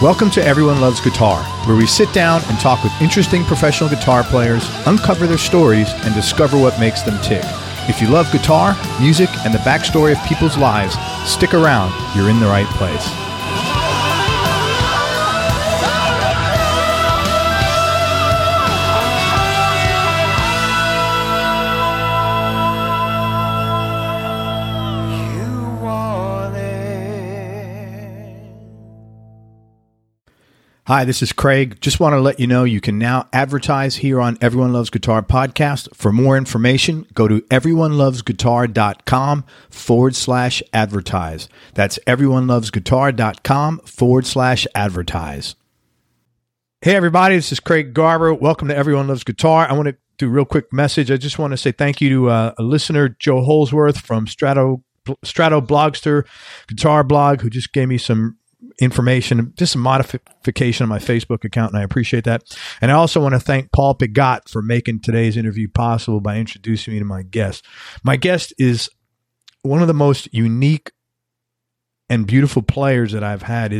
Welcome to Everyone Loves Guitar, where we sit down and talk with interesting professional guitar players, uncover their stories, and discover what makes them tick. If you love guitar, music, and the backstory of people's lives, stick around. You're in the right place. Hi, this is Craig. Just want to let you know you can now advertise here on Everyone Loves Guitar podcast. For more information, go to everyonelovesguitar.com/advertise. That's everyonelovesguitar.com/advertise. Hey, everybody, this is Craig Garber. Welcome to Everyone Loves Guitar. I want to do a real quick message. I just want to say thank you to a listener, Joe Holsworth from Strato Blogster Guitar Blog, who just gave me some information, just some modification on my Facebook account, and I appreciate that. And I also want to thank Paul Pigat for making today's interview possible by introducing me to my guest. My guest is one of the most unique and beautiful players that I've had.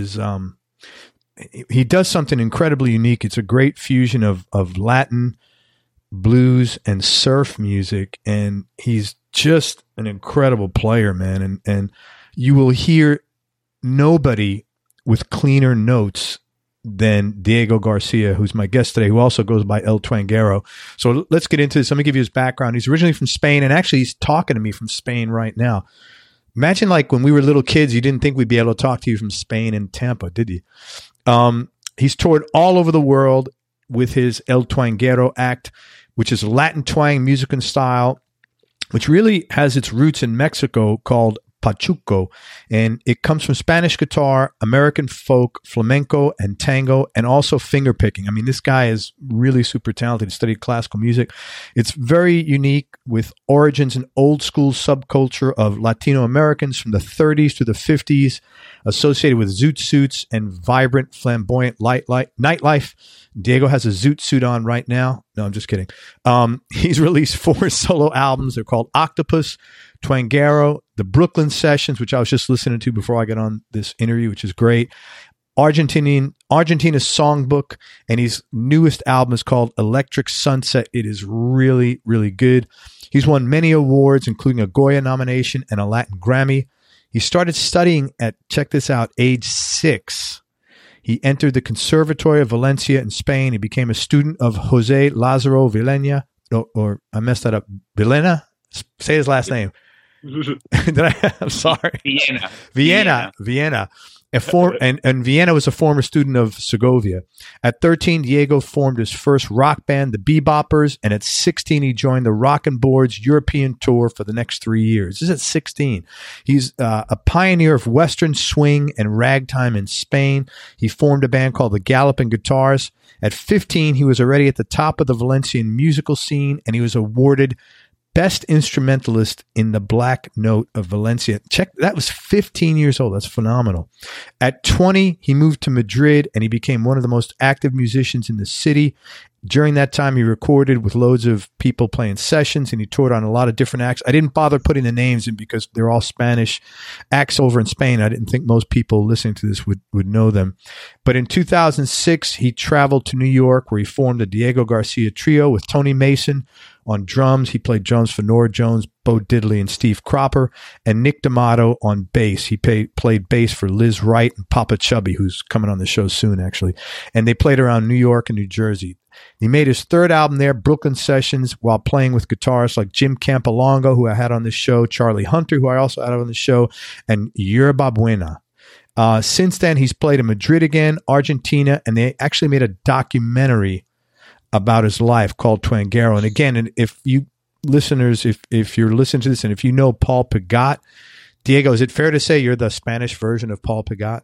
He does something incredibly unique. It's a great fusion of Latin, blues, and surf music, and he's just an incredible player, man. And you will hear nobody with cleaner notes than Diego Garcia, who's my guest today, who also goes by El Twangero. So let's get into this. Let me give you his background. He's originally from Spain, and actually he's talking to me from Spain right now. Imagine like when we were little kids, you didn't think we'd be able to talk to you from Spain and Tampa, did you? He's toured all over the world with his El Twangero act, which is a Latin twang music and style, which really has its roots in Mexico, called Pachuco, and it comes from Spanish guitar, American folk, flamenco, and tango, and also fingerpicking. I mean, this guy is really super talented. He studied classical music. It's very unique, with origins in old school subculture of Latino Americans from the 30s to the 50s, associated with zoot suits and vibrant, flamboyant nightlife. Diego has a zoot suit on right now. No, I'm just kidding. He's released 4 solo albums. They're called Octopus, Twangero, the Brooklyn Sessions, which I was just listening to before I got on this interview, which is great, Argentina's Songbook, and his newest album is called Electric Sunset. It is really, really good. He's won many awards, including a Goya nomination and a Latin Grammy. He started studying at, check this out, age 6. He entered the Conservatory of Valencia in Spain. He became a student of Jose Lazaro Vilena, or I messed that up, Vilena? Say his last name. I'm sorry. Vienna. And Vienna was a former student of Segovia. At 13, Diego formed his first rock band, the Beboppers, and at 16, he joined the Rockin' Boards European tour for the next 3 years. This is at 16. He's a pioneer of Western swing and ragtime in Spain. He formed a band called the Galloping Guitars. At 15, he was already at the top of the Valencian musical scene, and he was awarded Best Instrumentalist in the Black Note of Valencia. Check, that was 15 years old. That's phenomenal. At 20, he moved to Madrid, and he became one of the most active musicians in the city. During that time, he recorded with loads of people playing sessions, and he toured on a lot of different acts. I didn't bother putting the names in because they're all Spanish acts over in Spain. I didn't think most people listening to this would know them. But in 2006, he traveled to New York, where he formed the Diego Garcia Trio with Tony Mason on drums. He played drums for Nora Jones, Bo Diddley, and Steve Cropper, and Nick D'Amato on bass. He played bass for Liz Wright and Papa Chubby, who's coming on the show soon, actually. And they played around New York and New Jersey. He made his 3rd album there, Brooklyn Sessions, while playing with guitarists like Jim Campolongo, who I had on this show, Charlie Hunter, who I also had on the show, and Yerba Buena. Since then, he's played in Madrid again, Argentina, and they actually made a documentary about his life called Twangero. And again, and if you listeners, if you're listening to this, and if you know Paul Pigat, Diego, is it fair to say you're the Spanish version of Paul Pigat?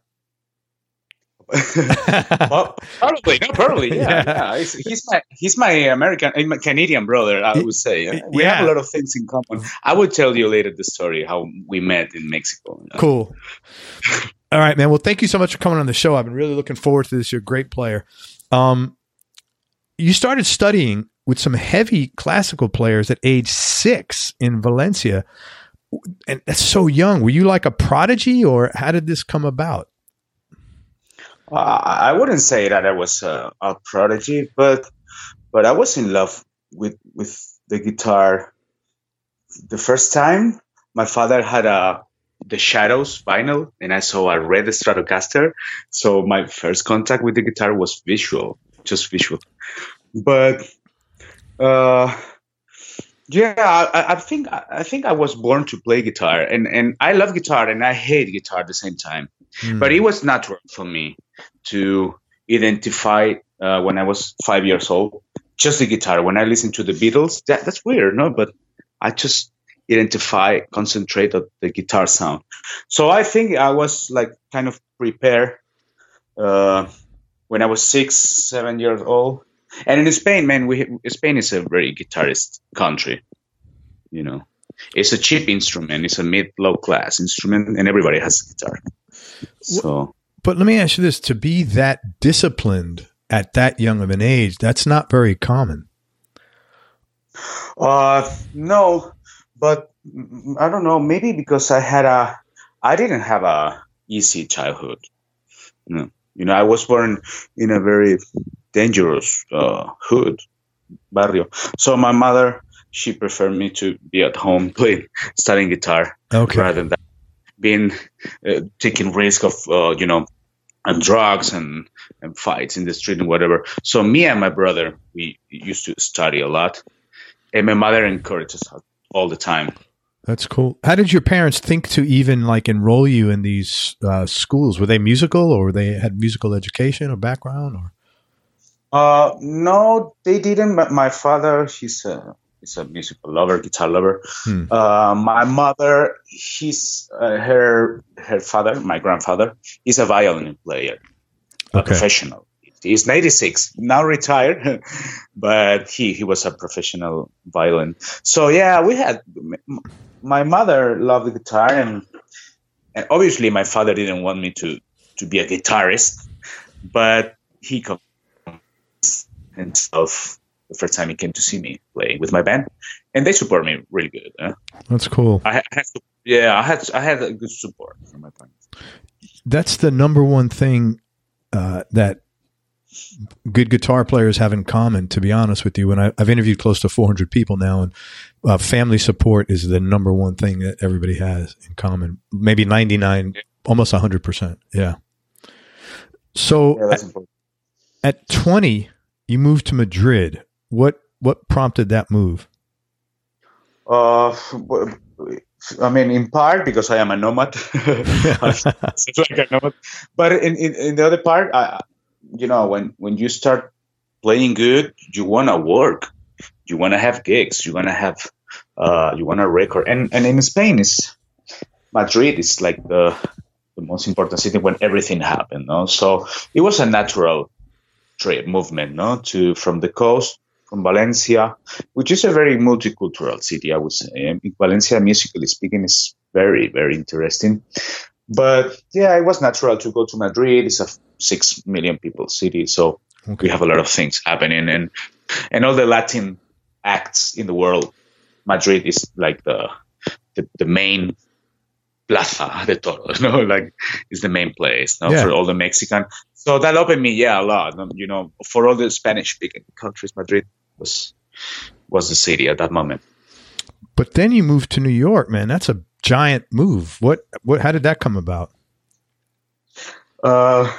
Well, probably, yeah. He's my American, Canadian brother, I would say. We have a lot of things in common. I will tell you later the story how we met in Mexico. Cool. All right, man. Well, thank you so much for coming on the show. I've been really looking forward to this. You're a great player. You started studying with some heavy classical players at age 6 in Valencia, and that's so young. Were you like a prodigy, or how did this come about? I wouldn't say that I was a prodigy, but I was in love with the guitar the first time. My father had the Shadows vinyl, and I saw a red Stratocaster. So my first contact with the guitar was visual, just visual. But yeah, I think I was born to play guitar, and I love guitar and I hate guitar at the same time. But it was natural for me to identify when I was 5 years old, just the guitar. When I listened to the Beatles, that's weird, no? But I just concentrate on the guitar sound. So I think I was like kind of prepared when I was 6, 7 years old. And in Spain, man, Spain is a very guitarist country. You know, it's a cheap instrument. It's a mid-low class instrument, and everybody has a guitar. So, but let me ask you this: to be that disciplined at that young of an age, that's not very common. No, but I don't know. Maybe because I didn't have a easy childhood. You know, I was born in a very dangerous hood, barrio. So my mother, she preferred me to be at home studying guitar, rather than being taking risk of and drugs and fights in the street and whatever. So me and my brother, we used to study a lot, and my mother encouraged us all the time. That's cool. How did your parents think to even like enroll you in these schools? Were they musical, or they had musical education or background, or? No, they didn't. My father, he's a musical lover, guitar lover. My mother, her father, my grandfather, is a violin player, a professional. He's 96, now retired, but he was a professional violin. So yeah, my mother loved the guitar, and obviously my father didn't want me to be a guitarist, but he convinced himself the first time he came to see me play with my band, and they support me really good. That's cool. I had a good support from my parents. That's the number one thing that good guitar players have in common, to be honest with you. When I've interviewed close to 400 people now, and family support is the number one thing that everybody has in common. Maybe 99, almost 100%. Yeah. So at 20, you moved to Madrid. What prompted that move? I mean, in part because I am a nomad. But in the other part, when you start playing good, you want to work, you want to have gigs, you want to have, you want to record. And in Spain, Madrid is like the most important city when everything happened. No? So it was a natural trade movement, from the coast, from Valencia, which is a very multicultural city, I would say. Valencia, musically speaking, is very, very interesting. But yeah, it was natural to go to Madrid. It's a 6 million people city, so we have a lot of things happening, and all the Latin acts in the world. Madrid is like the main Plaza de Toros, like it's the main place for all the Mexican. So that opened me, a lot. For all the Spanish-speaking countries, Madrid was the city at that moment. But then you moved to New York, man. That's a giant move. How did that come about? No,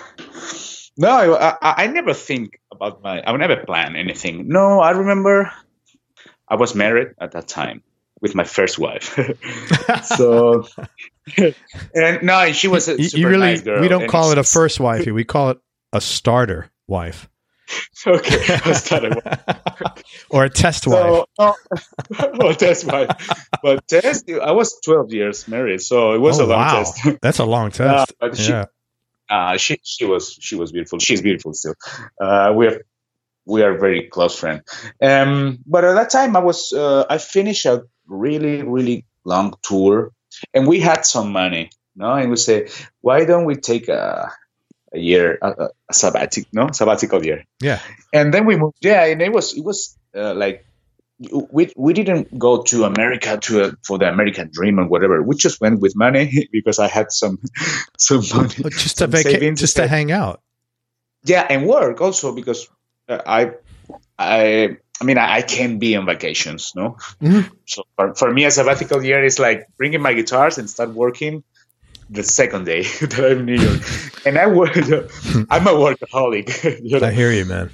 I never think about I would never plan anything. No, I remember I was married at that time with my first wife. So, and no, she was a super nice girl. We don't call it a first wife. We call it a starter wife. Okay, a starter wife. Or a test wife. A test wife. But I was 12 years married, so it was a long test. That's a long test. She was beautiful. She's beautiful still. We are very close friends. But at that time, I finished a really, really long tour, and we had some money. And we say, why don't we take a year, a sabbatical year? Yeah. And then we moved. Yeah, and it was like we didn't go to America for the American dream or whatever. We just went with money because I had some money, just to hang out. Yeah, and work also because I can't be on vacations, no. Mm-hmm. So for me, a sabbatical year is like bringing my guitars and start working the second day that I'm in New York. And I'm a workaholic. I hear you, man.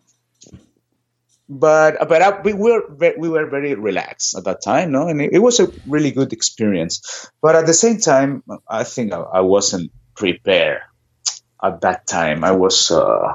We were very relaxed at that time, no, and it was a really good experience. But at the same time, I think I wasn't prepared at that time. I was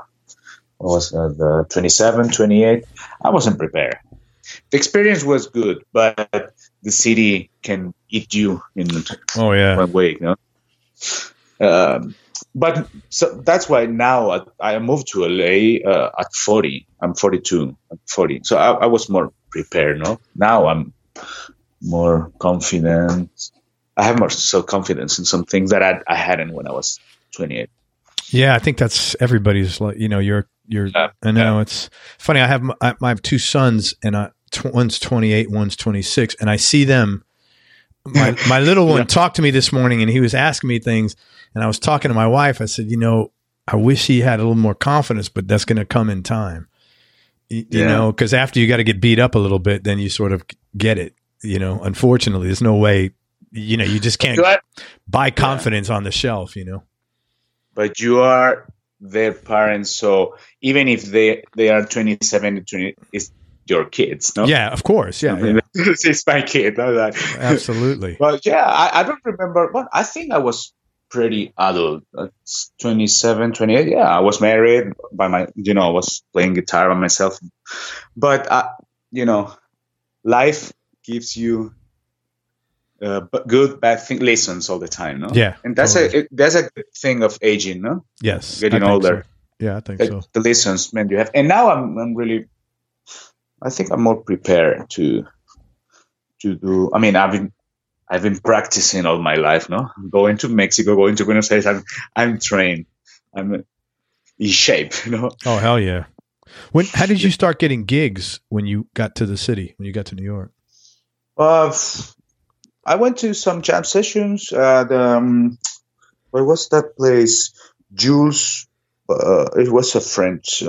the 27, 28. I wasn't prepared. The experience was good, but the city can eat you in one way, you know. But so that's why now I moved to LA at 40. I'm 42. I'm 40. So I was more prepared. No, now I'm more confident. I have more self-confidence in some things that I hadn't when I was 28. Yeah, I think that's everybody's. You know, you're. I know it's funny. I have two sons, and one's 28, one's 26, and I see them. My little one talked to me this morning, and he was asking me things. And I was talking to my wife. I said, you know, I wish he had a little more confidence, but that's going to come in time. You know, because after you got to get beat up a little bit, then you sort of get it. You know, unfortunately, there's no way. You know, you just can't buy confidence on the shelf. You know. But you are their parents, so even if they are 27, 20, it's your kids, no? Yeah, of course. Yeah. It's my kid. No? Absolutely. But yeah, I don't remember. But I think I was pretty adult. 27, 28. Yeah, I was married I was playing guitar by myself. But life gives you good, bad lessons all the time, no? Yeah, and that's a good thing of aging, no? Yes, getting older. So. Yeah, I think so. The lessons, man, you have, and now I'm really. I think I'm more prepared to do. I mean, I've been practicing all my life, no? Going to Mexico, going to Buenos Aires. I'm trained. I'm in shape, you know. Oh hell yeah! How did you start getting gigs when you got to the city? When you got to New York? I went to some jam sessions. Where was that place? Jules. It was a French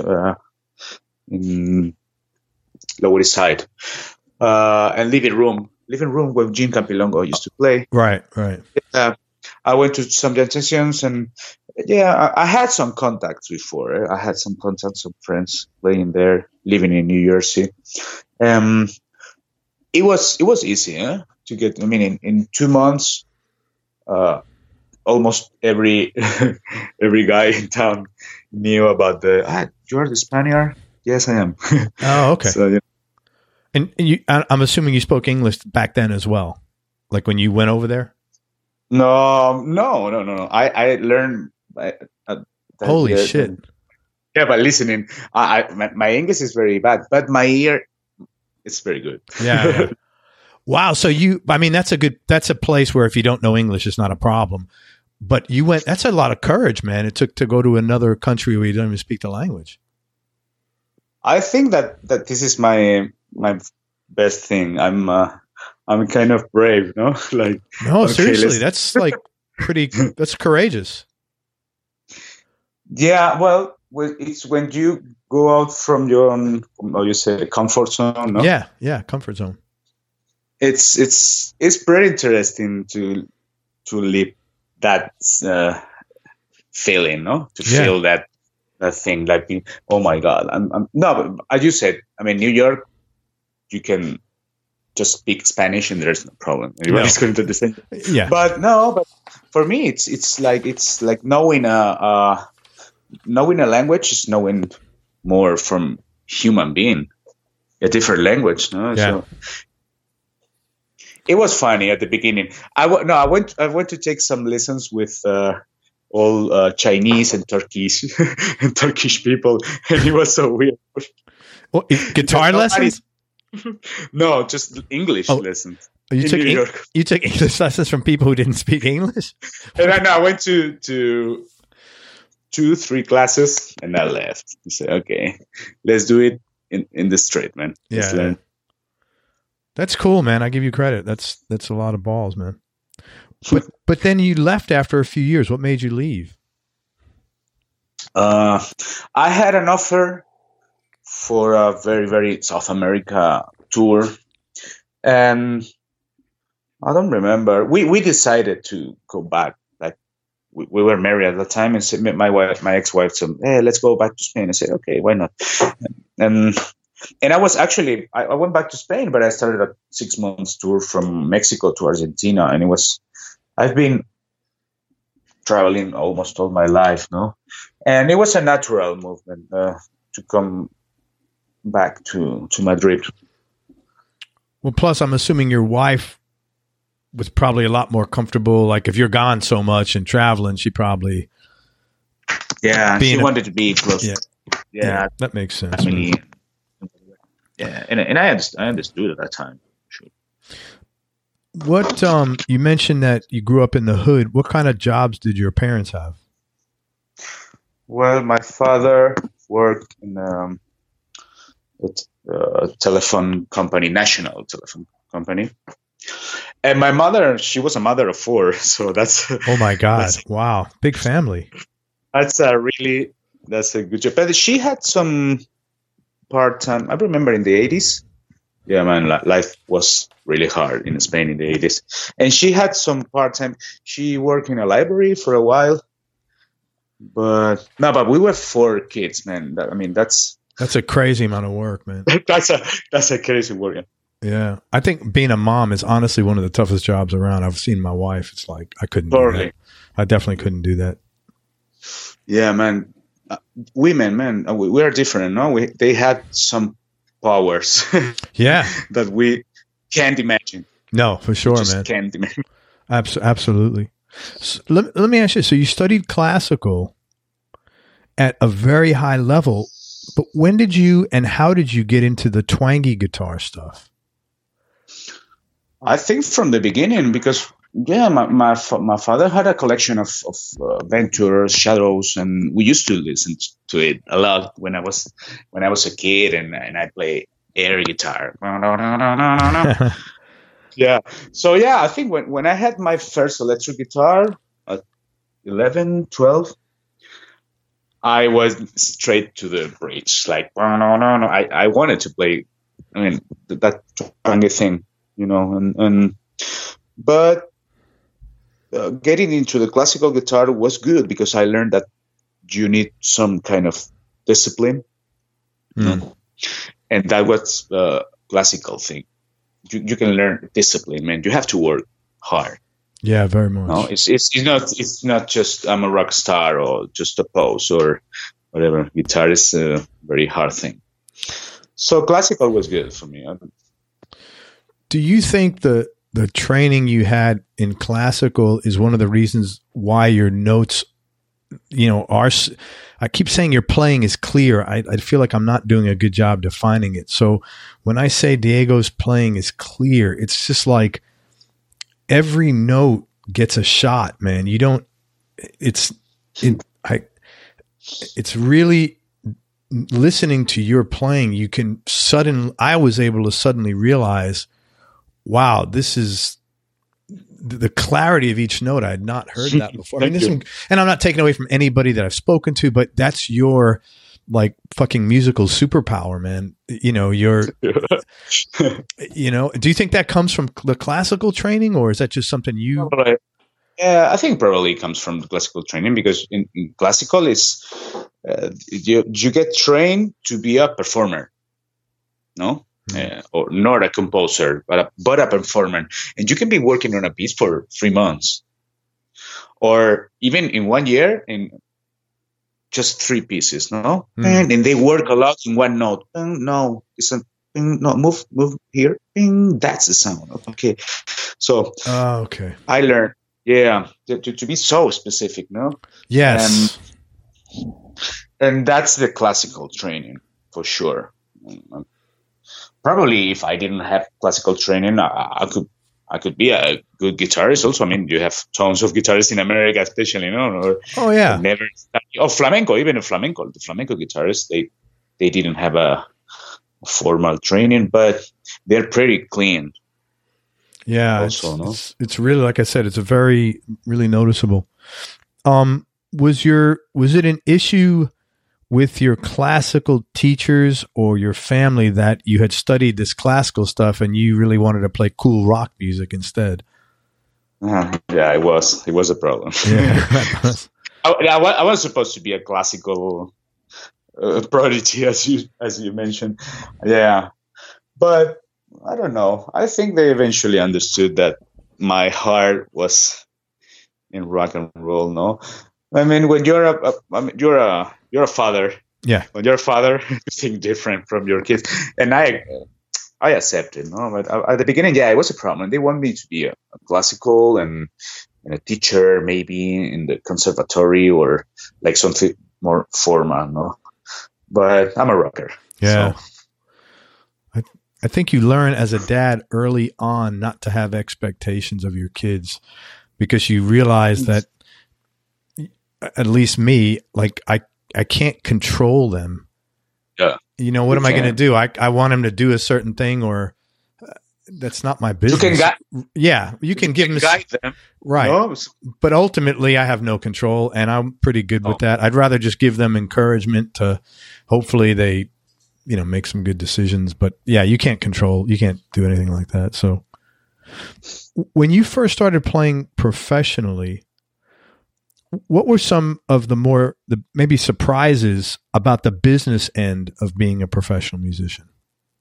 in Lower East Side. And Living Room where Jim Campilongo used to play. Right. I went to some jam sessions, and I had some contacts before. I had some contacts, some friends playing there, living in New Jersey. It was easy to get. I mean, in 2 months, almost every guy in town knew about you're the Spaniard? Yes, I am. Oh, okay. So, yeah. And I'm assuming you spoke English back then as well, like when you went over there. No. I learned. Holy shit! Yeah, but listening, my English is very bad, but my ear is very good. Yeah. Wow. So that's a place where if you don't know English, it's not a problem. But that's a lot of courage, man. It took to go to another country where you don't even speak the language. I think that this is my best thing. I'm kind of brave, no? Like, no, seriously, that's like that's courageous. Yeah, well, it's when you go out from your own, you say, comfort zone, no? Yeah, comfort zone. It's pretty interesting to live that feeling, no? To feel that thing, like, oh my God, no, but as you said, I mean, New York, you can just speak Spanish and there's no problem. Everybody's going to understand. Yeah. But for me, it's like knowing a language is knowing more from human being, a different language, no? Yeah. So it was funny at the beginning. I went to take some lessons with all Chinese and Turkish people, and it was so weird. Well, guitar lessons? No, just English lessons. You took English lessons from people who didn't speak English? And I went to 2-3 classes, and I left. I said, okay, let's do it in the street, man. Yeah. That's cool, man. I give you credit. That's a lot of balls, man. But then you left after a few years. What made you leave? I had an offer for a very, very South America tour, and I don't remember. We decided to go back. Like we were married at the time, and said, my ex-wife said, "Hey, let's go back to Spain." I said, "Okay, why not?" And I was actually I went back to Spain, but I started a 6 months tour from Mexico to Argentina, and I've been traveling almost all my life, no, and it was a natural movement to come back to Madrid. Well, plus, I'm assuming your wife was probably a lot more comfortable. Like if you're gone so much and traveling, she probably she wanted to be close. Yeah, that makes sense. Family. Yeah, and I understood at that time. Sure. What you mentioned that you grew up in the hood. What kind of jobs did your parents have? Well, my father worked in a telephone company, national telephone company, and my mother, she was a mother of 4, so that's oh my god, wow, big family. That's a good job. But she had some part-time. I remember in the 80s. Yeah, man, life was really hard in Spain in the 80s. And she had some part-time. She worked in a library for a while. But we were 4 kids, man. That's a crazy amount of work, man. That's a crazy work. Yeah. I think being a mom is honestly one of the toughest jobs around. I've seen my wife. It's like I couldn't do that. I definitely couldn't do that. Yeah, man. Women, man, we are different, no? They had some powers that we can't imagine. No, for sure, man. Can't imagine. Absolutely. So let me ask you, so you studied classical at a very high level, but when did you and how did you get into the twangy guitar stuff? I think from the beginning, because my father had a collection of Ventures, Shadows, and we used to listen to it a lot when I was a kid, and I play air guitar. Yeah. So I think when I had my first electric guitar at 11, 12, I was straight to the bridge. Like I wanted to play. I mean that kind of thing, but. Getting into the classical guitar was good because I learned that you need some kind of discipline, and that was the classical thing. You can learn discipline, man. You have to work hard. Yeah, very much. No, it's not just I'm a rock star or just a pose or whatever. Guitar is a very hard thing. So classical was good for me. Do you think the training you had in classical is one of the reasons why your notes, are, I keep saying your playing is clear. I feel like I'm not doing a good job defining it. So when I say Diego's playing is clear, it's just like every note gets a shot, man. It's really listening to your playing. I was able to suddenly realize, wow, this is the clarity of each note. I had not heard that before. And I'm not taking away from anybody that I've spoken to, but that's your like fucking musical superpower, man. Do you think that comes from the classical training, or is that just something you? Yeah, I think probably it comes from the classical training because in classical is you get trained to be a performer, no? Or not a composer, but a performer. And you can be working on a piece for 3 months, or even in 1 year in just 3 pieces, no? And they work a lot in one note. No, it's a no. Move here. That's the sound. Okay, so okay. I learned, to be so specific, no? Yes, and that's the classical training for sure. Probably if I didn't have classical training, I could be a good guitarist also. I mean, you have tons of guitarists in America, especially, flamenco, even in flamenco. The flamenco guitarists, they didn't have a formal training, but they're pretty clean. Yeah, also, it's really, like I said, it's a very, really noticeable. was it an issue with your classical teachers or your family that you had studied this classical stuff and you really wanted to play cool rock music instead? Yeah, it was a problem. Yeah. I was supposed to be a classical prodigy, as you mentioned. Yeah, but I don't know. I think they eventually understood that my heart was in rock and roll. No, I mean, when you're a father. Yeah. When you're a father, you think different from your kids, and I accept it. No, but at the beginning, yeah, it was a problem. They want me to be a classical and a teacher, maybe in the conservatory or like something more formal. No, but I'm a rocker. Yeah. So. I think you learn as a dad early on not to have expectations of your kids, because you realize that, at least me, like I can't control them. Yeah. You know, what am I going to do? I want them to do a certain thing, or that's not my business. You can give them, guide them. Right. No. But ultimately I have no control, and I'm pretty good with that. I'd rather just give them encouragement to hopefully they, make some good decisions. But yeah, you can't do anything like that. So when you first started playing professionally, what were some of the maybe surprises about the business end of being a professional musician?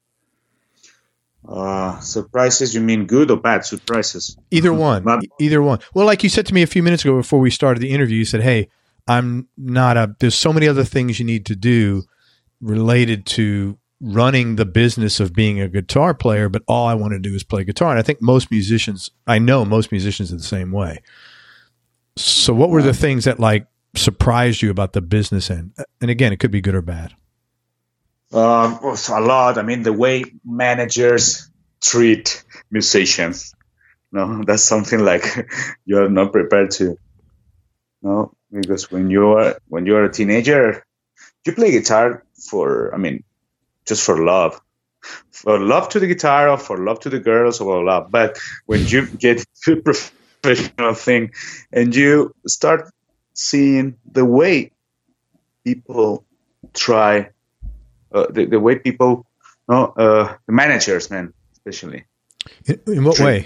Surprises, you mean good or bad surprises? Either one. Either one. Well, like you said to me a few minutes ago before we started the interview, you said, hey, there's so many other things you need to do related to running the business of being a guitar player, but all I want to do is play guitar. And I think most musicians are the same way. So what were the things that surprised you about the business end? And again, it could be good or bad. A lot. I mean, the way managers treat musicians. No, that's something like you're not prepared to. No, because when you're a teenager, you play guitar just for love to the guitar, or for love to the girls, or blah, blah, blah. But when you get to professional thing and you start seeing the way people try, the way people, the managers, man, especially. In what way?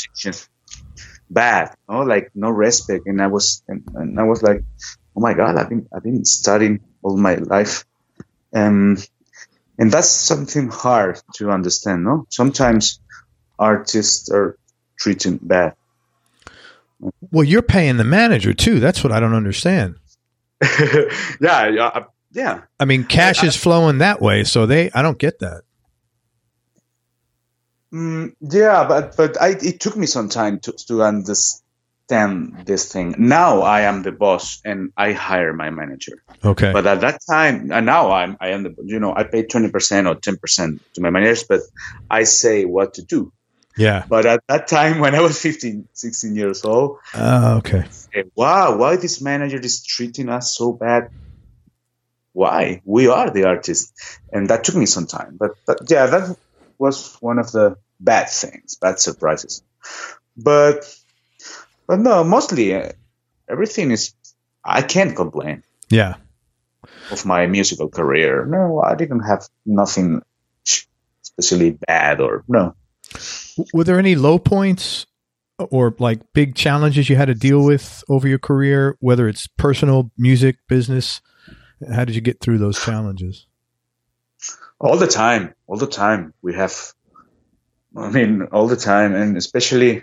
Bad, like no respect. And I was like, oh my God, I've been studying all my life, and that's something hard to understand. No, sometimes artists are treated bad. Well, you're paying the manager too. That's what I don't understand. Yeah. I mean, cash is flowing that way, so I don't get that. Yeah, but it took me some time to understand this thing. Now I am the boss and I hire my manager. Okay. But at that time, and now I am I pay 20% or 10% to my managers, but I say what to do. Yeah. But at that time, when I was 15, 16 years old, okay. Wow, why this manager is treating us so bad? Why? We are the artists. And that took me some time. But yeah, that was one of the bad surprises. But no, mostly everything is, I can't complain. Yeah. Of my musical career. No, I didn't have nothing especially bad or no. Were there any low points or big challenges you had to deal with over your career, whether it's personal, music, business? How did you get through those challenges? All the time we have, all the time. And especially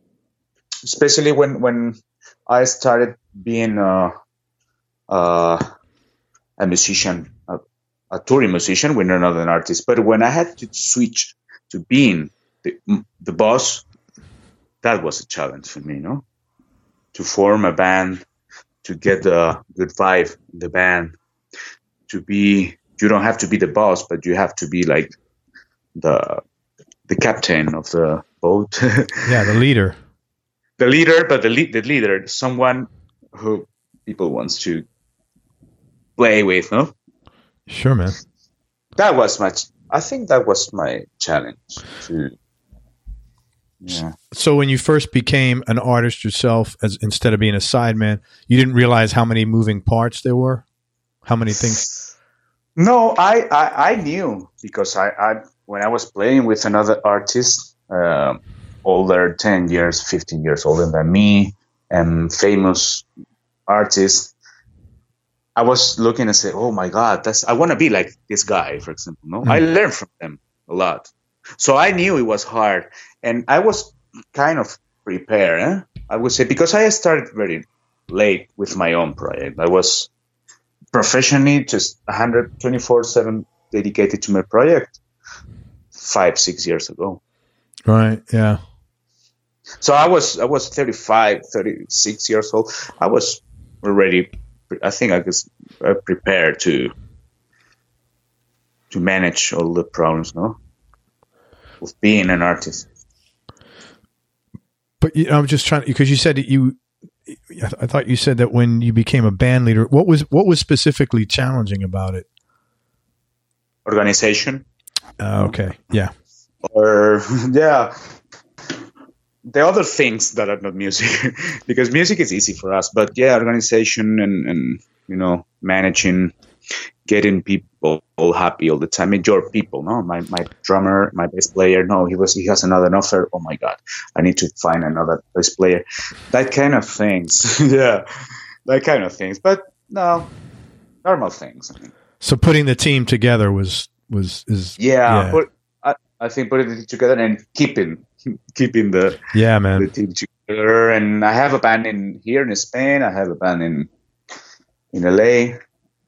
when I started being a musician, a touring musician, when you're not an artist. But when I had to switch to being the boss, that was a challenge for me, to form a band, to get the good vibe in the band, you don't have to be the boss, but you have to be like the captain of the boat. Yeah, the leader. The leader, but the leader, someone who people wants to play with, no? Sure, man. I think that was my challenge Yeah. So when you first became an artist yourself, as instead of being a sideman, you didn't realize how many moving parts there were, how many things. No, I knew because I when I was playing with another artist, older, 10 years, 15 years older than me, and famous artist, I was looking and say, "Oh my God, I want to be like this guy." For example, no, I learned from them a lot, so I knew it was hard, and I was kind of prepared. I would say because I started very late with my own project. I was professionally just 124/7 dedicated to my project 5-6 years ago. Right. Yeah. So I was 35, 36 years old. I was already, I think I was prepared to manage all the problems, no, of being an artist. But I'm just trying, because you said that I thought you said that when you became a band leader, what was specifically challenging about it? Organization. Okay. Yeah. Or yeah, the other things that are not music, because music is easy for us, but yeah, organization and managing, getting people all happy all the time. I mean, your people, no, my drummer, my bass player, no, he has another offer. Oh my God, I need to find another bass player. That kind of things. Yeah, that kind of things. But no, normal things. I mean. So putting the team together is yeah. I think putting it together and keeping the the team together. And I have a band here in Spain. I have a band in LA.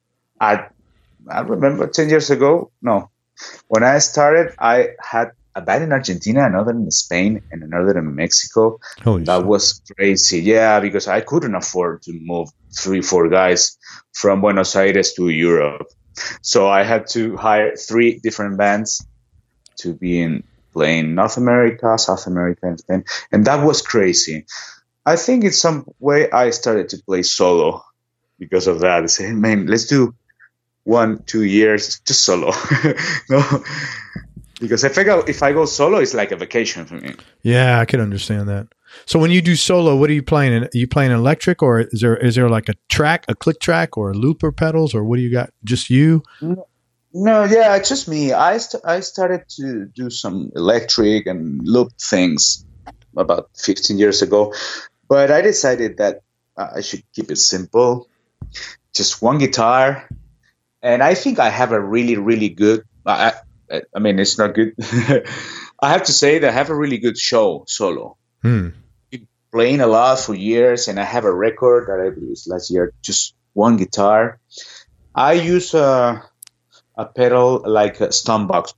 I remember 10 years ago. No, when I started, I had a band in Argentina, another in Spain, and another in Mexico. That was crazy. Yeah, because I couldn't afford to move 3-4 guys from Buenos Aires to Europe. So I had to hire 3 different bands to be playing North America, South America, and Spain. And that was crazy. I think in some way I started to play solo because of that. I said, man, let's do 1-2 years just solo. No, because if I go solo, it's like a vacation for me. Yeah, I can understand that. So when you do solo, what are you playing? Are you playing electric, or is there like a click track, or looper pedals, or what do you got? Just you? No, yeah, it's just me. I started to do some electric and loop things about 15 years ago, but I decided that I should keep it simple, just one guitar, and I think I have a really, really good. I mean, it's not good. I have to say that I have a really good show solo. Been playing a lot for years, and I have a record that I released last year, just one guitar. I use a pedal like a stomp box,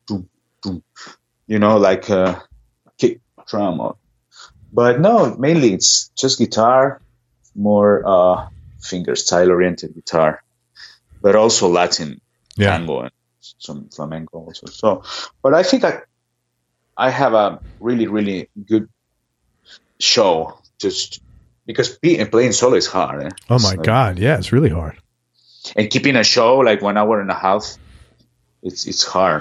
like a kick drum. But no, mainly it's just guitar, more finger style oriented guitar, but also Latin tango and some flamenco also. So, but I think I have a really, really good show, just because playing solo is hard. Eh? Oh my God, yeah, it's really hard. And keeping a show like 1 hour and a half, it's hard.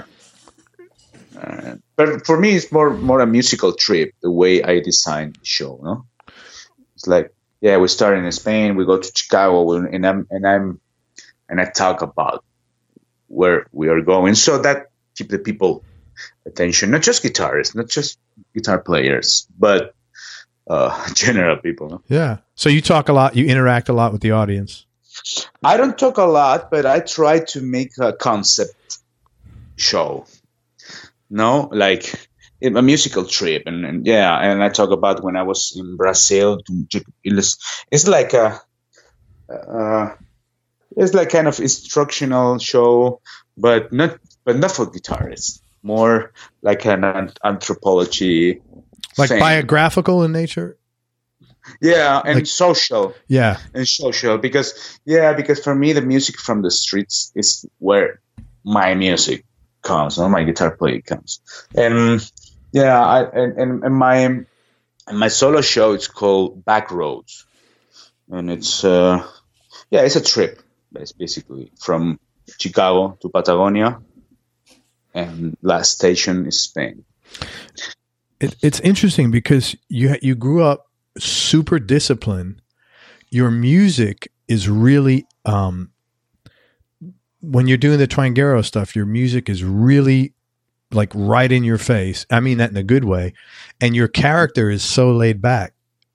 But for me, it's more a musical trip, the way I design the show. No, it's like, yeah, we start in Spain, we go to Chicago, and I talk about where we are going, so that keep the people attention, not just guitarists, not just guitar players, but general people. No? Yeah. So you talk a lot, you interact a lot with the audience. I don't talk a lot, but I try to make a concept show. No, like a musical trip, and I talk about when I was in Brazil. It's like it's like kind of instructional show, but not for guitarists. More like an anthropology, like thing. Biographical in nature. Yeah, and like, social. Yeah, and social because for me the music from the streets is where my music comes, or my guitar playing comes. And my solo show, it's called Backroads, and it's it's a trip. It's basically from Chicago to Patagonia, and last station is Spain. It's interesting because you grew up super disciplined. Your music is really when you're doing the Twangero stuff, your music is really like right in your face. I mean that in a good way. And your character is so laid back.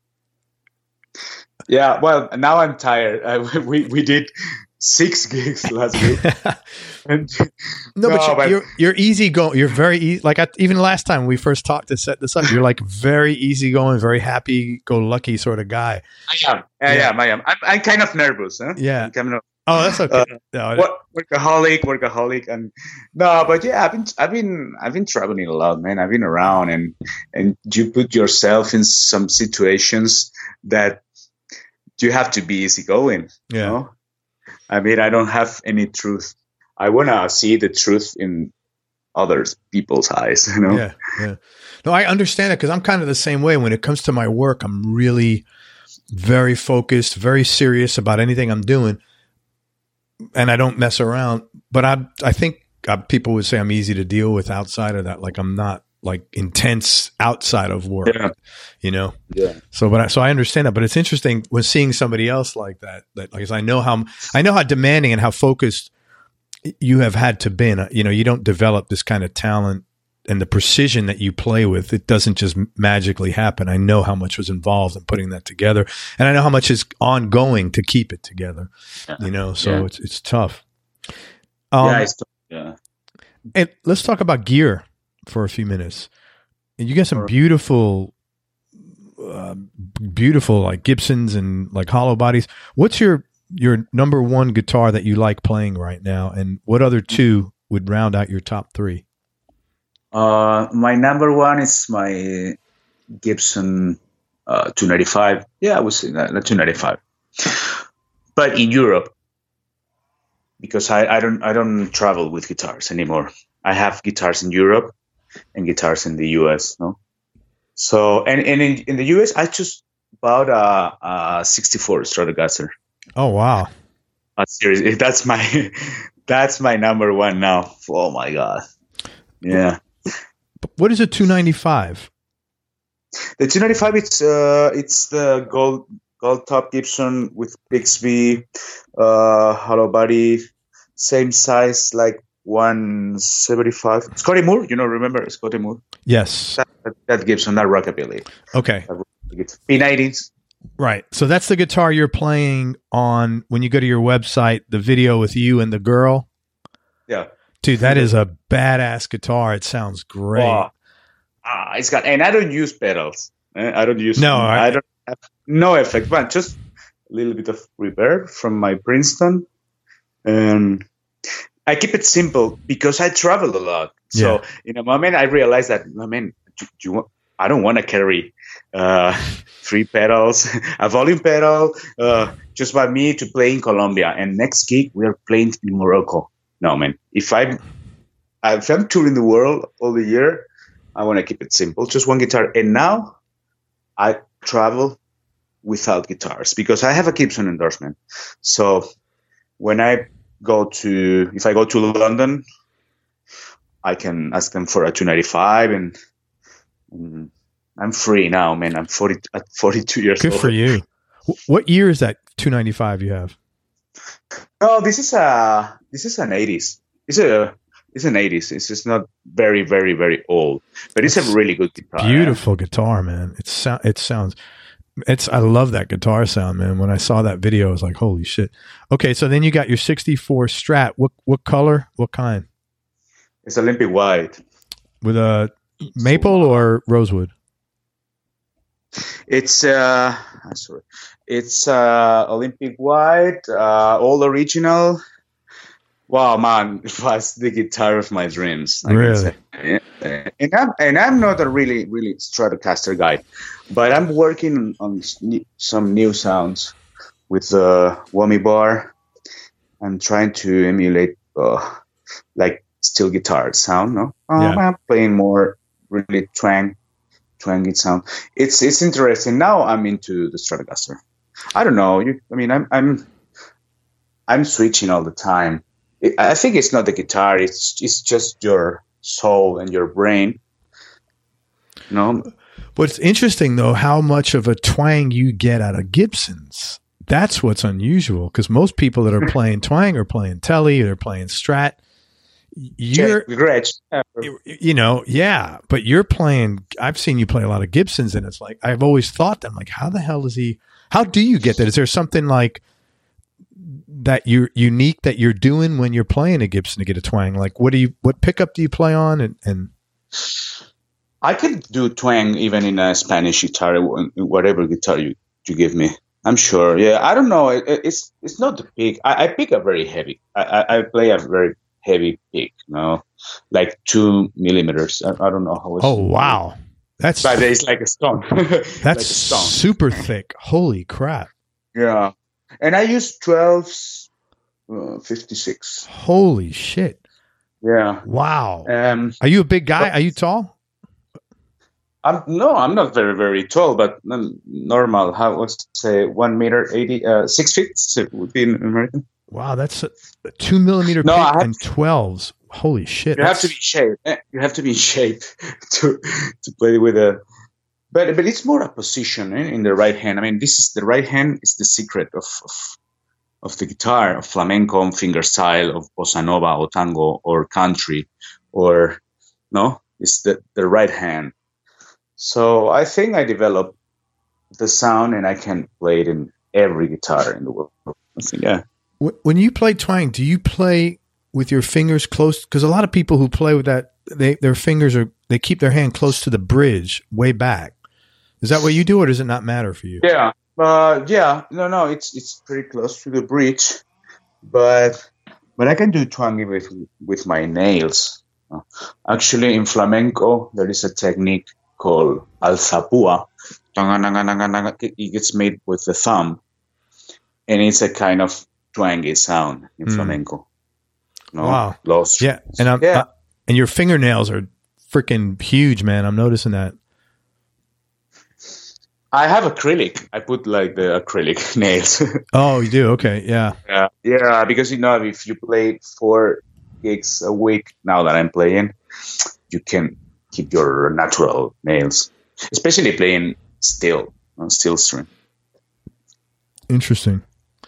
Yeah, well, now I'm tired. We did 6 gigs last week. And, but you're easy going. You're very easy. Like even last time we first talked to set this up, you're like very easygoing, very happy-go-lucky sort of guy. I am. I'm kind of nervous. Huh? Yeah. Oh, that's okay. Workaholic, and no, but yeah, I've been traveling a lot, man. I've been around, and you put yourself in some situations that you have to be easygoing. Yeah. You know? I mean, I don't have any truth. I want to see the truth in other people's eyes, you know? Yeah. No, I understand it because I'm kind of the same way. When it comes to my work, I'm really very focused, very serious about anything I'm doing, and I don't mess around. But I think people would say I'm easy to deal with outside of that. Like I'm not like intense outside of work, you know? Yeah. So I understand that, but it's interesting when seeing somebody else like that, because I know how demanding and how focused you have had to been. You know, you don't develop this kind of talent and the precision that you play with. It doesn't just magically happen. I know how much was involved in putting that together, and I know how much is ongoing to keep it together, you know? So it's tough. It's tough. Yeah. And let's talk about gear for a few minutes. And you got some beautiful like Gibsons and like hollow bodies. What's your number one guitar that you like playing right now? And what other two would round out your top 3? My number one is my Gibson 295. Yeah, I would say that 295. But in Europe, because I don't travel with guitars anymore. I have guitars in Europe and guitars in the US, no? So, and in the US, I just bought a 64 Stratocaster. Oh, wow. Seriously, that's my number one now. Oh my God. Yeah. What is a 295? The 295, it's the gold top Gibson with Bixby, hollow body, same size, like 175. Scotty Moore, remember Scotty Moore? Yes. That Gibson, that Rockabilly. Okay. P90s. Right. So that's the guitar you're playing on when you go to your website, the video with you and the girl. Yeah. Dude, that is a badass guitar. It sounds great. It's got, and I don't use pedals. I don't use, I don't have no effect, but just a little bit of reverb from my Princeton. And I keep it simple because I travel a lot. So in a moment I realized that, I don't want to carry 3 pedals, a volume pedal, just by me to play in Colombia. And next gig we are playing in Morocco. No, man. If I'm touring the world all the year, I want to keep it simple, just one guitar. And now I travel without guitars because I have a Gibson endorsement. So when if I go to London, I can ask them for a 295, and I'm free now, man. I'm 42 years old. Good for you. What year is that 295 you have? No, this is an 80s. It's an 80s. It's just not very, very, very old, but it's a really good guitar. Beautiful guitar, man. I love that guitar sound, man. When I saw that video, I was like, holy shit. Okay. So then you got your 64 Strat. What color? What kind? It's Olympic white. With a maple or rosewood? It's Olympic white, all original. Wow, man, it was the guitar of my dreams. Really? And I'm not a really, really Stratocaster guy, but I'm working on some new sounds with the Whammy bar. I'm trying to emulate like steel guitar sound. No, I'm playing more really twangy sound. It's interesting. Now I'm into the Stratocaster. I don't know. I'm switching all the time. I think it's not the guitar. It's just your soul and your brain. No, But it's interesting though how much of a twang you get out of Gibsons. That's what's unusual because most people that are playing twang are playing telly, they're playing Strat. You're, Gretsch. you know, yeah, but you're playing. I've seen you play a lot of Gibsons, and it's like I've always thought that. I'm like, how the hell is he? How do you get that? Is there something like that you're unique that you're doing when you're playing a Gibson to get a twang? Like, what pickup do you play on? And I could do twang even in a Spanish guitar, whatever guitar you give me. I'm sure. Yeah, I don't know. It's not the pick. I pick a very heavy. I play a very heavy pick. Like 2 millimeters. I don't know how. Oh wow, but it's like a stone. That's like a stone. Super thick. Holy crap. Yeah, and I use 12s, 56. Holy shit. Yeah. Wow. Are you a big guy? Are you tall? I'm not very, very tall, but normal. Let's say 1 meter 80, 6 feet would be in American. Wow, that's a 2 millimeter pick and 12s. Holy shit! You have to be shaped. You have to be in shape to play with a. But it's more a position in the right hand. I mean, the right hand is the secret of the guitar, of flamenco, fingerstyle, of bossa nova or tango or country, or it's the right hand. So I think I developed the sound, and I can play it in every guitar in the world. I think, yeah. When you play twang, do you play with your fingers close? Because a lot of people who play with that, their fingers they keep their hand close to the bridge, way back. Is that what you do, or does it not matter for you? Yeah, yeah. No, it's pretty close to the bridge, but I can do twang with my nails. Actually, in flamenco, there is a technique called alzapúa. It gets made with the thumb, and it's a kind of twangy sound in flamenco. Wow. Yeah. And your fingernails are freaking huge, man. I'm noticing that. I have acrylic. I put like the acrylic nails. Oh, you do? Okay. Yeah. Yeah. Because, if you play 4 gigs a week now that I'm playing, you can keep your natural nails, especially playing steel string. Interesting.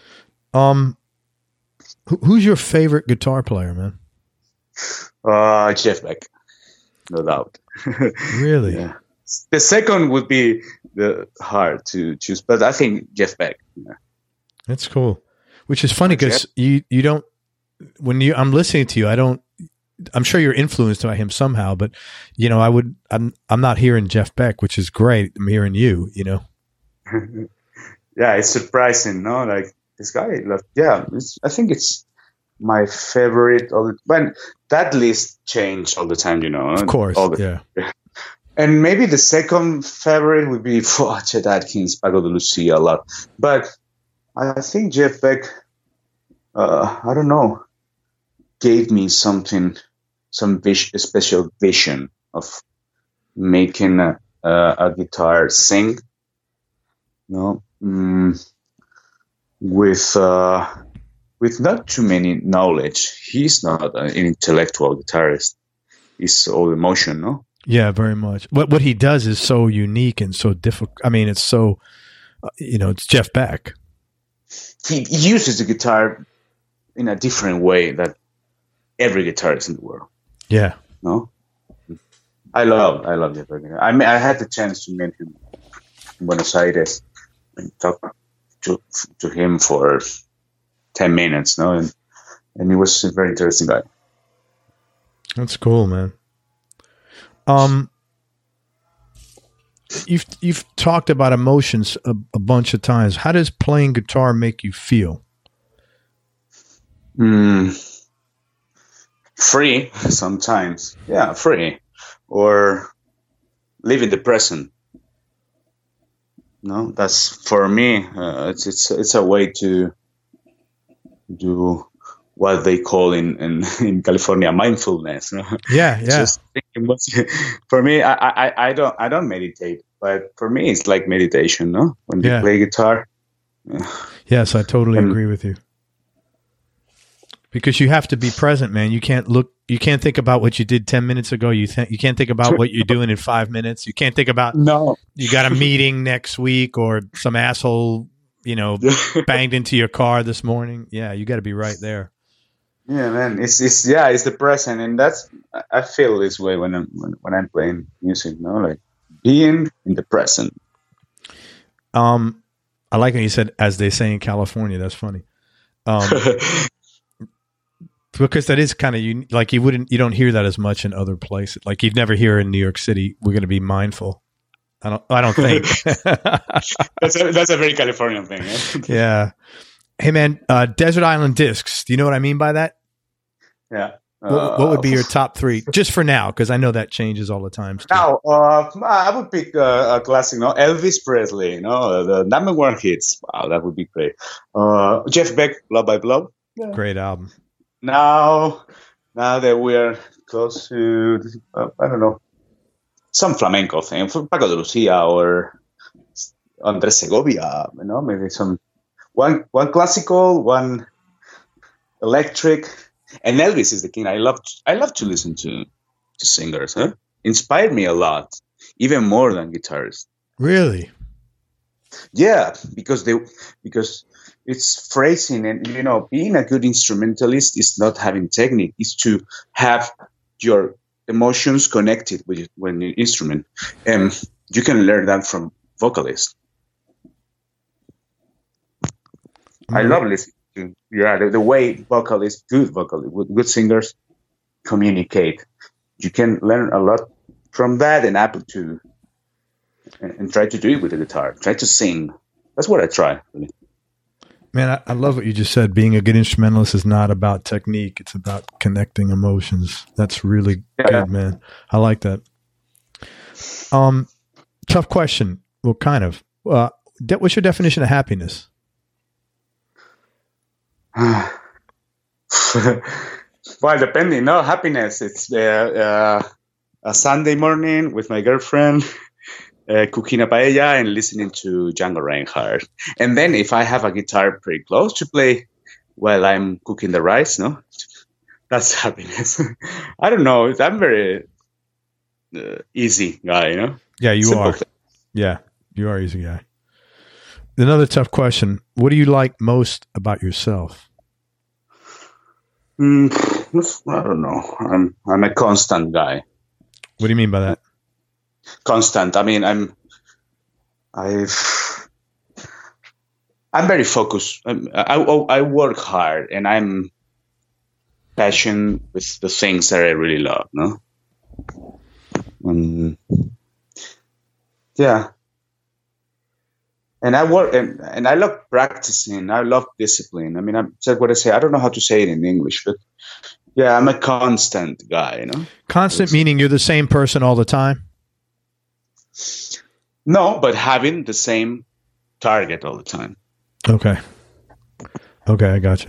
Who's your favorite guitar player, man? Jeff Beck, no doubt. Really? Yeah. The second would be hard to choose, but I think Jeff Beck. Yeah. That's cool. Which is funny because you don't. I'm listening to you. I'm sure you're influenced by him somehow, but I'm not hearing Jeff Beck, which is great. I'm hearing you. Yeah, it's surprising, no? Like this guy. I think it's my favorite. When that list changed all the time, Of course, yeah. And maybe the second favorite would be Chet Atkins, Paco de Lucia a lot. But I think Jeff Beck, I don't know, gave me some special vision of making a guitar sing, with not too many knowledge. He's not an intellectual guitarist. He's all emotion, no? Yeah, very much. What he does is so unique and so difficult. I mean, it's so, it's Jeff Beck. He uses the guitar in a different way that every guitarist in the world. Yeah. No? I love Jeff Beck. I had the chance to meet him in Buenos Aires and talk to him for 10 minutes, no? And he was a very interesting guy. That's cool, man. You've talked about emotions a bunch of times. How does playing guitar make you feel? Free sometimes. Yeah, free. Or live in the present. No, that's for me. It's a way to do what they call in California mindfulness. No? Yeah. Just thinking for me, I don't meditate, but for me it's like meditation. No, when you play guitar. Yes, I totally agree with you. Because you have to be present, man. You can't think about what you did 10 minutes ago. You can't think about what you're doing in 5 minutes. You can't think about, you got a meeting next week or some asshole, banged into your car this morning. Yeah. You got to be right there. Yeah, man. It's the present. And I feel this way when I'm playing music, like being in the present. I like when you said, as they say in California. That's funny. Because that is kind of like you don't hear that as much in other places. Like you'd never hear in New York City, we're going to be mindful. I don't think that's a very Californian thing. Eh? Yeah. Hey man, Desert Island Discs. Do you know what I mean by that? Yeah. What would be your top 3 just for now? Because I know that changes all the time. Now, I would pick a classic, Elvis Presley, the number 1 hits. Wow, that would be great. Jeff Beck, Love by Love. Yeah. Great album. Now that we're close to, I don't know, some flamenco thing, for Paco de Lucia or Andrés Segovia, maybe one classical, one electric. And Elvis is the king. I love to listen to singers. Huh? Inspired me a lot, even more than guitarists. Really? Yeah, because it's phrasing, and being a good instrumentalist is not having technique. It's to have your emotions connected with the instrument, and you can learn that from vocalists. I love listening. The way good vocalists, good singers communicate. You can learn a lot from that and and try to do it with the guitar. Try to sing. That's what I try. Really. Man, I love what you just said. Being a good instrumentalist is not about technique. It's about connecting emotions. That's really good, man. I like that. Tough question. Well, kind of. What's your definition of happiness? Well, depending. No, happiness. It's a Sunday morning with my girlfriend, cooking a paella and listening to Django Reinhardt. And then if I have a guitar pretty close to play while I'm cooking the rice, that's happiness. I don't know. I'm very easy guy, Yeah, you Simple are. Yeah, you are easy guy. Another tough question. What do you like most about yourself? I don't know. I'm a constant guy. What do you mean by that? Constant. I mean, I'm very focused. I work hard, and I'm passionate with the things that I really love. Yeah. And I work, and I love practicing. I love discipline. I mean, I said what I say. I don't know how to say it in English, but yeah, I'm a constant guy. Constant meaning you're the same person all the time? No, but having the same target all the time. Okay, I got you.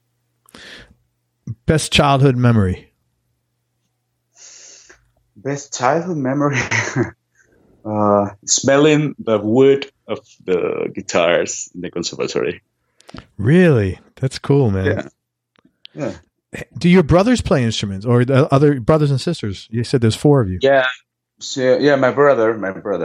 Best childhood memory? Best childhood memory? Smelling the wood of the guitars in the conservatory. Really? That's cool, man. Yeah. Do your brothers play instruments, or the other brothers and sisters? You said there's 4 of you. Yeah. So, yeah, my brother,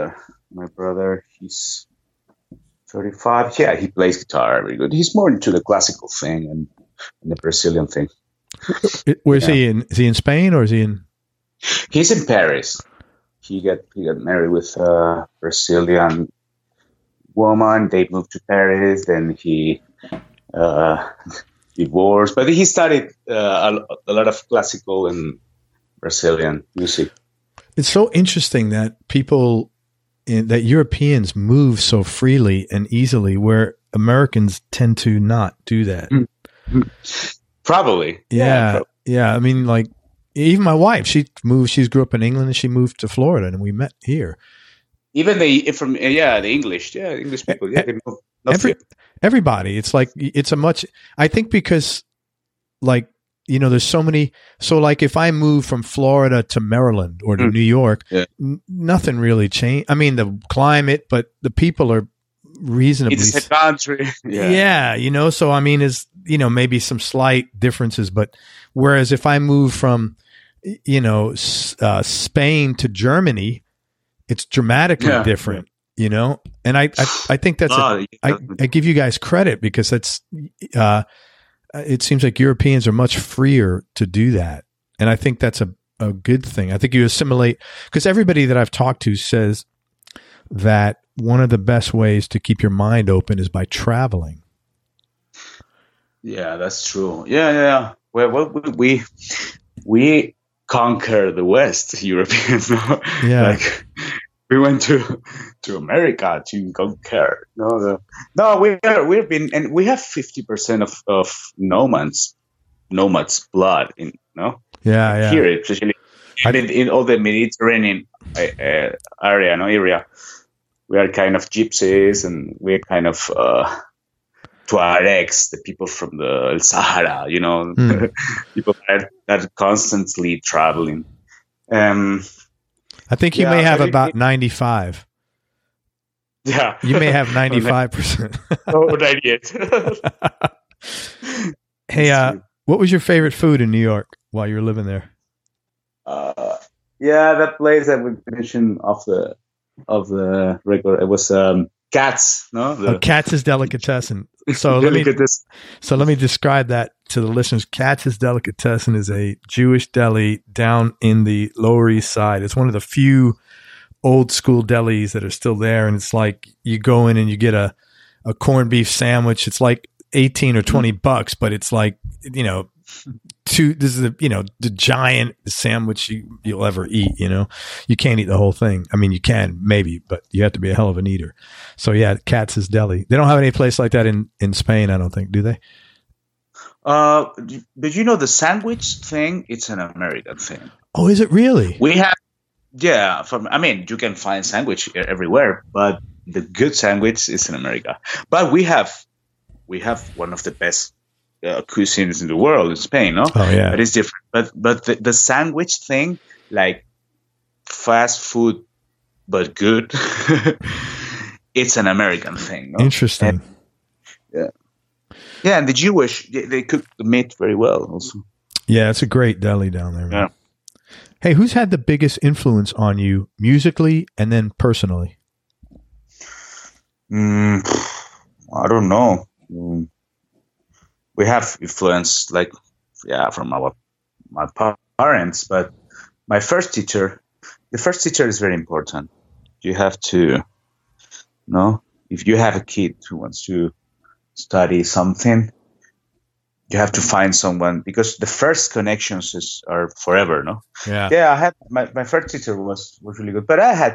he's 35. Yeah, he plays guitar very good. He's more into the classical thing and the Brazilian thing. Where is he in? Is he in Spain or is he in? He's in Paris. He got married with a Brazilian woman. They moved to Paris. Then he divorced. But he studied a lot of classical and Brazilian music. It's so interesting that that Europeans move so freely and easily, where Americans tend to not do that. Probably. Yeah. I mean, like, even my wife, she grew up in England and she moved to Florida, and we met here. Even the English people, they move. Everybody, it's like, I think because, like, there's so many, so like if I move from Florida to Maryland or to New York, nothing really changed. I mean, the climate, but the people are reasonably. It's a country. Yeah. So I mean, is, maybe some slight differences, but whereas if I move from, Spain to Germany, it's dramatically different, and I think that's, I give you guys credit because that's, it seems like Europeans are much freer to do that. And I think that's a good thing. I think you assimilate, because everybody that I've talked to says that one of the best ways to keep your mind open is by traveling. Yeah, that's true. Yeah. Well, we conquer the West, Europeans. No? Yeah. Like we went to America to conquer. We've been, and we have 50% of nomads blood in here, especially in all the Mediterranean area. We are kind of gypsies, and we're kind of Tuaregs, the people from the Sahara, people that are constantly traveling. I think you may have about 95. Yeah. You may have 95%. Oh, 98. Hey, what was your favorite food in New York while you were living there? That place that we mentioned of the regular, it was Katz, no? Katz's Delicatessen. So let me describe that to the listeners. Katz's Delicatessen is a Jewish deli down in the Lower East Side. It's one of the few old school delis that are still there, and it's like you go in and you get a corned beef sandwich. It's like $18 or $20, but it's like, this is the giant sandwich you'll ever eat. You can't eat the whole thing. I mean, you can maybe, but you have to be a hell of an eater. So yeah, Katz's Deli. They don't have any place like that in Spain, I don't think, do they? But the sandwich thing, it's an American thing. Oh, is it really? We have, you can find sandwich everywhere, but the good sandwich is in America. But we have one of the best cuisines in the world in Spain, no? Oh yeah, it is different. But the sandwich thing, like fast food, but good, it's an American thing. No? Interesting. And the Jewish, they cook the meat very well also. Yeah, it's a great deli down there, man. Yeah. Hey, who's had the biggest influence on you musically and then personally? I don't know. We have influence, from my parents, but the first teacher is very important. You have to, if you have a kid who wants to study something, you have to find someone, because the first connections are forever, no? Yeah. Yeah, I had my first teacher was really good, but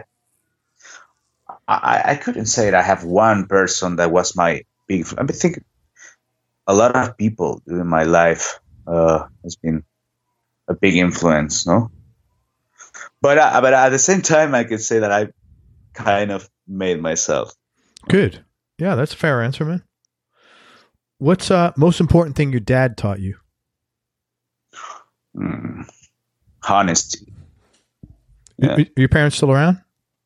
I couldn't say that I have one person that was my big. I think a lot of people in my life has been a big influence, no? But at the same time, I could say that I kind of made myself. Good. Yeah, that's a fair answer, man. What's most important thing your dad taught you? Honesty. Yeah. Are your parents still around?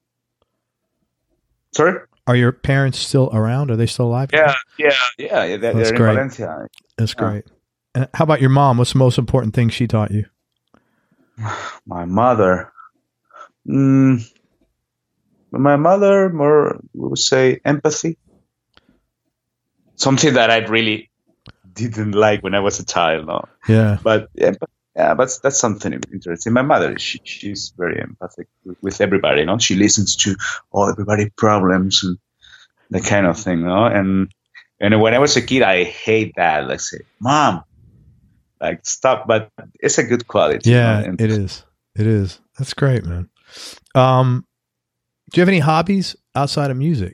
Sorry? Are your parents still around? Are they still alive? Yeah. They're in Valencia. That's great. And how about your mom? What's the most important thing she taught you? My mother. My mother, more, we would say, empathy. Something that I really didn't like when I was a child. No? Yeah. But that's something interesting. My mother, she's very empathic with everybody. No, she listens to everybody's problems and that kind of thing. No, and when I was a kid, I hate that. Like, say, Mom, like, stop. But it's a good quality. Yeah, it is. It is. That's great, man. Do you have any hobbies outside of music?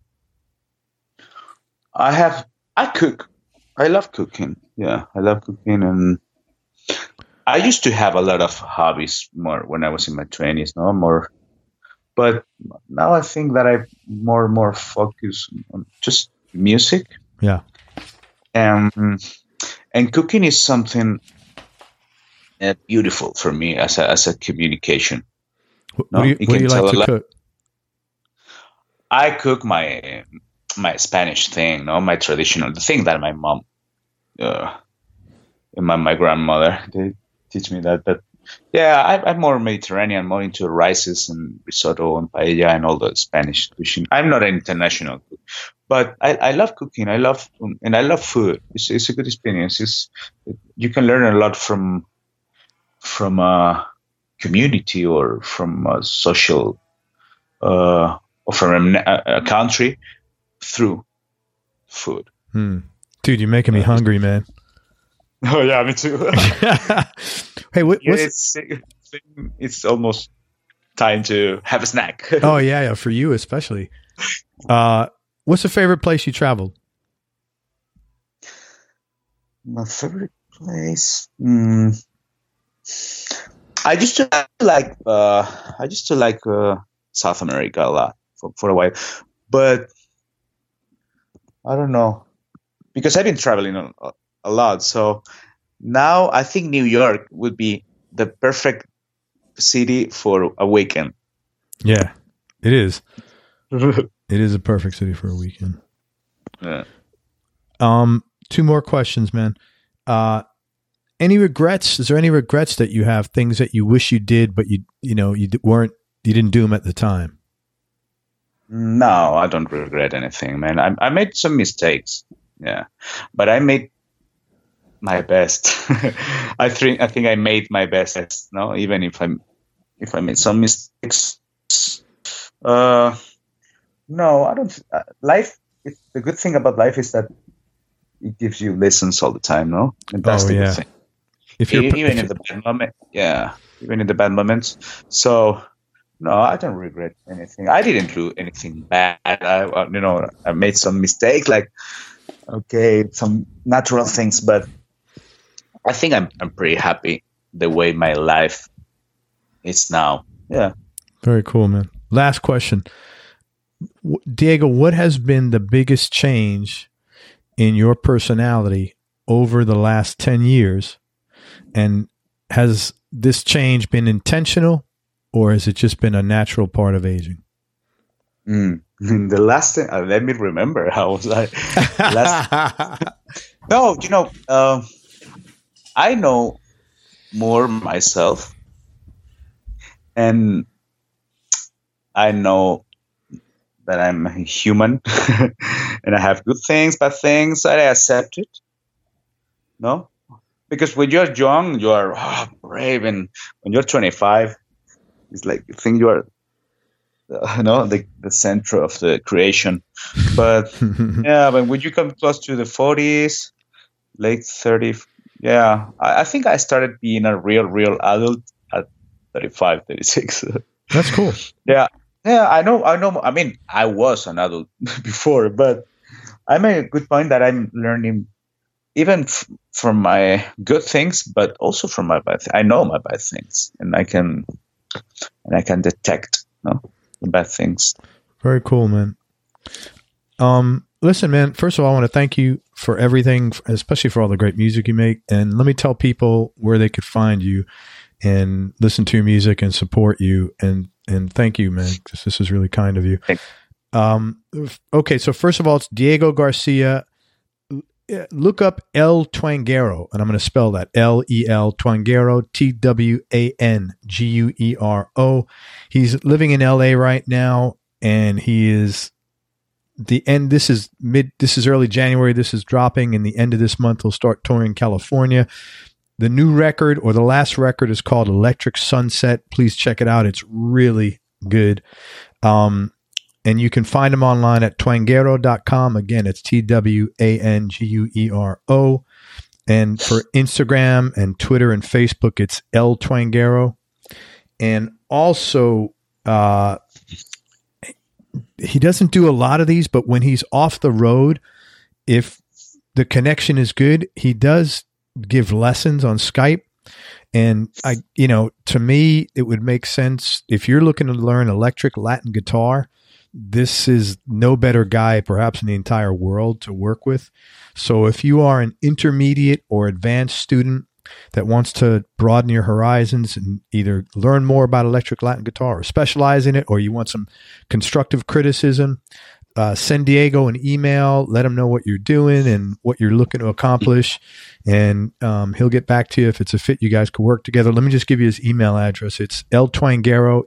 I cook. I love cooking. Yeah, I love cooking, and I used to have a lot of hobbies more when I was in my 20s. No more, but now I think that I more focus on just music. Yeah, and cooking is something beautiful for me as a communication. What do you like to cook? I cook my my Spanish thing, no, my traditional, the thing that my mom uh, and my grandmother they teach me that. But yeah, I'm more Mediterranean, more into rices and risotto and paella and all the Spanish cuisine. I'm not an international cook, but I love cooking. I love and I love food. It's a good experience. You can learn a lot from a community or from a social or from a country through food. Dude, you're making me hungry, man. Oh yeah, me too. Hey, what's it's almost time to have a snack. Oh yeah, for you especially. What's the favorite place you traveled? My favorite place. I used to like South America a lot for a while, but I don't know because I've been traveling a lot. So now I think New York would be the perfect city for a weekend. Yeah, it is. It is a perfect city for a weekend. Yeah. 2 more questions, man. Any regrets? Is there any regrets that you have? Things that you wish you did, but you didn't do them at the time? No, I don't regret anything, man. I made some mistakes, yeah, but I made my best. I think I made my best. No, even if I made some mistakes. No, I don't. Life. The good thing about life is that it gives you lessons all the time. No, and that's the good thing. Even in the bad moment, yeah, even in the bad moments. So. No, I don't regret anything. I didn't do anything bad. I made some mistake, like some natural things, but I think I'm pretty happy the way my life is now. Yeah. Very cool, man. Last question, Diego. What has been the biggest change in your personality over the last 10 years, and has this change been intentional? Or has it just been a natural part of aging? The last thing, let me remember. How was I? No, I know more myself, and I know that I'm a human, and I have good things, bad things. I accept it. No, because when you're young, you are brave, and when you're 25. It's like you think you are, the center of the creation. But yeah, but when you come close to the 40s, late 30s, yeah, I think I started being a real adult at 35, 36. That's cool. Yeah, I know. I mean, I was an adult before, but I made a good point that I'm learning even from my good things, but also from my bad things. I know my bad things, and I can detect the bad things. Very cool, man. Listen, man, first of all, I want to thank you for everything, especially for all the great music you make. And let me tell people where they could find you and listen to your music and support you. And thank you, man, because this is really kind of you. Okay, so first of all, it's Diego Garcia. Look up El Twangero, and I'm going to spell that Lel Twangero, Twanguero. He's living in LA right now, and he is this is early January. This is dropping, and the end of this month he'll start touring California. The new record, or the last record, is called Electric Sunset. Please check it out. It's really good. And you can find him online at twangero.com. Again, it's Twanguero. And for Instagram and Twitter and Facebook, it's El Twangero. And also, he doesn't do a lot of these, but when he's off the road, if the connection is good, he does give lessons on Skype. And to me, it would make sense if you're looking to learn electric Latin guitar. This is no better guy, perhaps in the entire world, to work with. So if you are an intermediate or advanced student that wants to broaden your horizons and either learn more about electric Latin guitar or specialize in it, or you want some constructive criticism, send Diego an email, let him know what you're doing and what you're looking to accomplish. And he'll get back to you if it's a fit. You guys could work together. Let me just give you his email address. It's eltwangero,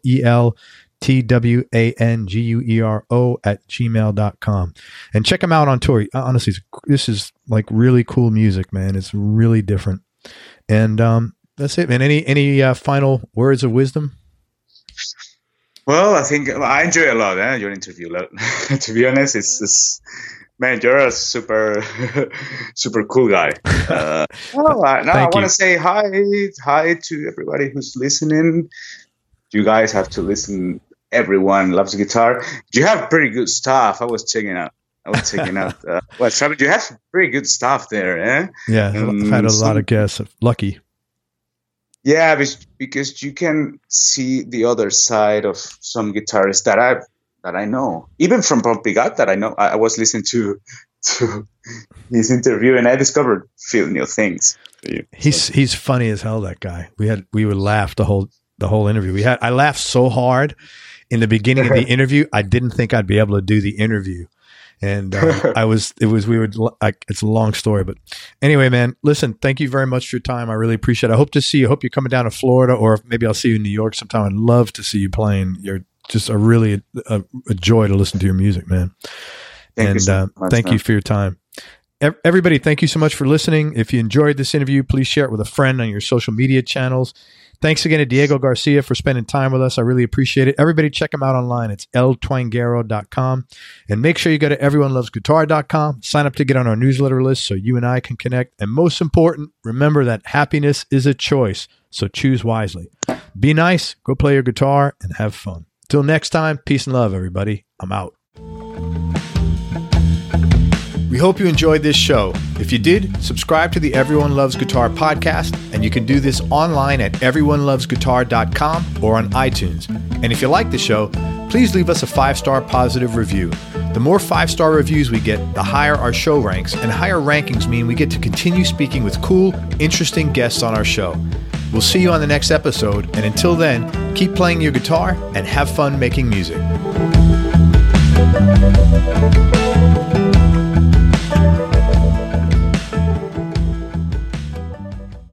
ELTWANGUERO @gmail.com. And check him out on tour. Honestly, this is like really cool music, man. It's really different. And that's it, man. Any final words of wisdom? Well, I think I enjoy a lot your interview. To be honest, it's man, you're a super cool guy. I want to say hi to everybody who's listening. You guys have to listen. Everyone loves guitar. You have pretty good stuff. I was checking out. You have pretty good stuff there, eh? Yeah, I've had a lot of guests. Lucky. Yeah, because you can see the other side of some guitarists that I know, even from Bob Pigat that I know. I was listening to his interview and I discovered a few new things. He's funny as hell. That guy. We would laugh the whole interview. I laughed so hard in the beginning of the interview. I didn't think I'd be able to do the interview. And it's a long story, but anyway, man, listen, thank you very much for your time. I really appreciate it. I hope to see you. I hope you're coming down to Florida, or maybe I'll see you in New York sometime. I'd love to see you playing. You're just a joy to listen to your music, man. Thank you for your time. Everybody, thank you so much for listening. If you enjoyed this interview, please share it with a friend on your social media channels. Thanks again to Diego Garcia for spending time with us. I really appreciate it. Everybody check him out online. It's eltwangero.com. And make sure you go to everyonelovesguitar.com. Sign up to get on our newsletter list so you and I can connect. And most important, remember that happiness is a choice. So choose wisely. Be nice, go play your guitar, and have fun. Till next time, peace and love, everybody. I'm out. We hope you enjoyed this show. If you did, subscribe to the Everyone Loves Guitar podcast, and you can do this online at everyonelovesguitar.com or on iTunes. And if you like the show, please leave us a 5-star positive review. The more 5-star reviews we get, the higher our show ranks, and higher rankings mean we get to continue speaking with cool, interesting guests on our show. We'll see you on the next episode, and until then, keep playing your guitar and have fun making music.